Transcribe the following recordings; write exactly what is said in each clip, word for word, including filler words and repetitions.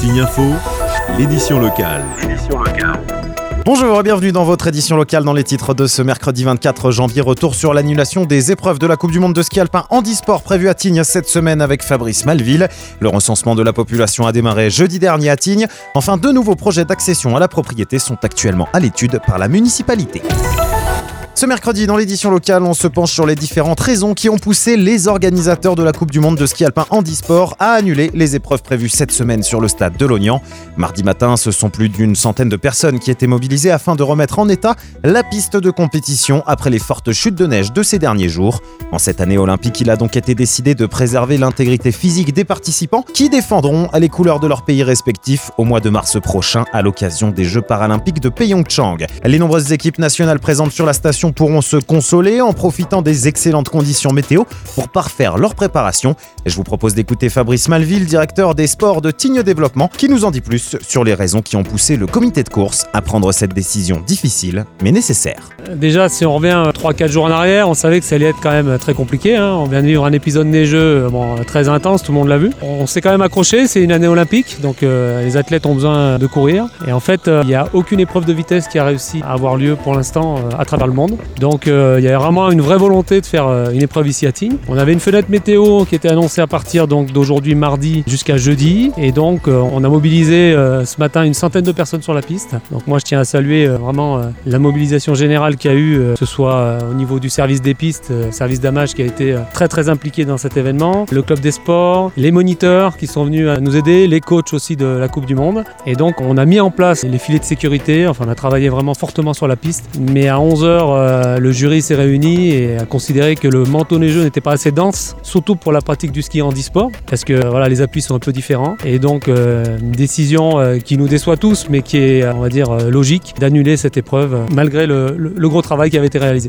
Tignes Info, l'édition locale. Bonjour et bienvenue dans votre édition locale. Dans les titres de ce mercredi vingt-quatre janvier, retour sur l'annulation des épreuves de la Coupe du Monde de ski alpin handisport prévue à Tignes cette semaine avec Fabrice Malville. Le recensement de la population a démarré jeudi dernier à Tignes. Enfin, deux nouveaux projets d'accession à la propriété sont actuellement à l'étude par la municipalité. Ce mercredi, dans l'édition locale, on se penche sur les différentes raisons qui ont poussé les organisateurs de la Coupe du Monde de ski alpin handisport à annuler les épreuves prévues cette semaine sur le stade de Lognan. Mardi matin, ce sont plus d'une centaine de personnes qui étaient mobilisées afin de remettre en état la piste de compétition après les fortes chutes de neige de ces derniers jours. En cette année olympique, il a donc été décidé de préserver l'intégrité physique des participants qui défendront les couleurs de leur pays respectifs au mois de mars prochain à l'occasion des Jeux paralympiques de Pyeongchang. Les nombreuses équipes nationales présentes sur la station pourront se consoler en profitant des excellentes conditions météo pour parfaire leur préparation. Je vous propose d'écouter Fabrice Malville, directeur des sports de Tignes Développement, qui nous en dit plus sur les raisons qui ont poussé le comité de course à prendre cette décision difficile mais nécessaire. Déjà, si on revient trois quatre jours en arrière, on savait que ça allait être quand même très compliqué. Hein. On vient de vivre un épisode neigeux bon, très intense, tout le monde l'a vu. On s'est quand même accroché, c'est une année olympique, donc euh, les athlètes ont besoin de courir. Et en fait, il euh, n'y a aucune épreuve de vitesse qui a réussi à avoir lieu pour l'instant euh, à travers le monde. Donc il euh, y a vraiment une vraie volonté de faire euh, une épreuve ici à Tignes. On avait une fenêtre météo qui était annoncée à partir donc, d'aujourd'hui mardi jusqu'à jeudi. Et donc euh, on a mobilisé euh, ce matin une centaine de personnes sur la piste. Donc moi je tiens à saluer euh, vraiment euh, la mobilisation générale qu'il y a eu, euh, que ce soit euh, au niveau du service des pistes, euh, service d'Amage qui a été euh, très très impliqué dans cet événement, le club des sports, les moniteurs qui sont venus à nous aider, les coachs aussi de la Coupe du Monde. Et donc on a mis en place les filets de sécurité, enfin on a travaillé vraiment fortement sur la piste. Mais à onze heures, euh, le jury s'est réuni et a considéré que le manteau neigeux n'était pas assez dense, surtout pour la pratique du ski handisport, parce que voilà, les appuis sont un peu différents. Et donc euh, une décision euh, qui nous déçoit tous, mais qui est, on va dire, euh, logique, d'annuler cette épreuve, euh, malgré le, le, le gros travail qui avait été réalisé.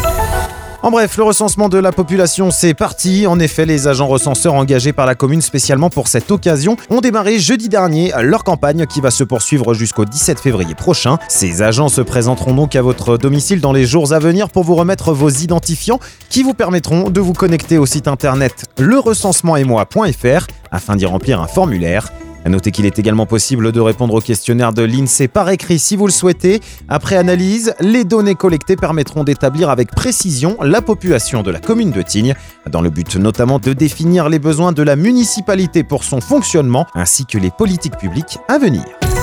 En bref, le recensement de la population, c'est parti. En effet, les agents recenseurs engagés par la commune spécialement pour cette occasion ont démarré jeudi dernier leur campagne qui va se poursuivre jusqu'au dix-sept février prochain. Ces agents se présenteront donc à votre domicile dans les jours à venir pour vous remettre vos identifiants qui vous permettront de vous connecter au site internet le recensement et moi point f r afin d'y remplir un formulaire. À noter qu'il est également possible de répondre au questionnaire de l'INSEE par écrit si vous le souhaitez. Après analyse, les données collectées permettront d'établir avec précision la population de la commune de Tignes, dans le but notamment de définir les besoins de la municipalité pour son fonctionnement, ainsi que les politiques publiques à venir.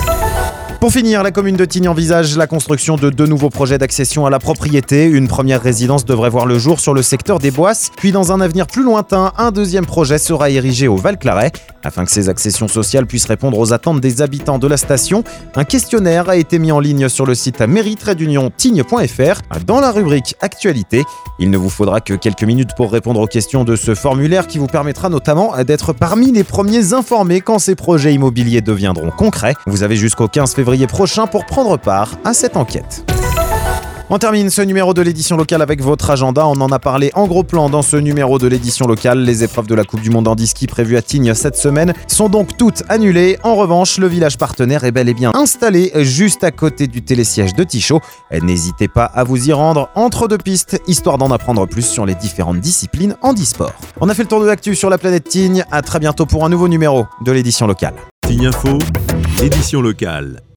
Pour finir, la commune de Tignes envisage la construction de deux nouveaux projets d'accession à la propriété. Une première résidence devrait voir le jour sur le secteur des Boisses, puis dans un avenir plus lointain, un deuxième projet sera érigé au Val-Claret. Afin que ces accessions sociales puissent répondre aux attentes des habitants de la station, un questionnaire a été mis en ligne sur le site mairie tiret union tignes point f r dans la rubrique Actualité. Il ne vous faudra que quelques minutes pour répondre aux questions de ce formulaire qui vous permettra notamment d'être parmi les premiers informés quand ces projets immobiliers deviendront concrets. Vous avez jusqu'au quinze février prochain pour prendre part à cette enquête. On termine ce numéro de l'édition locale avec votre agenda. On en a parlé en gros plan dans ce numéro de l'édition locale. Les épreuves de la Coupe du Monde handi-ski prévues à Tignes cette semaine sont donc toutes annulées. En revanche, le village partenaire est bel et bien installé juste à côté du télésiège de Tichot. N'hésitez pas à vous y rendre entre deux pistes, histoire d'en apprendre plus sur les différentes disciplines handisport. On a fait le tour de l'actu sur la planète Tignes. À très bientôt pour un nouveau numéro de l'édition locale. Tignes Info, édition locale.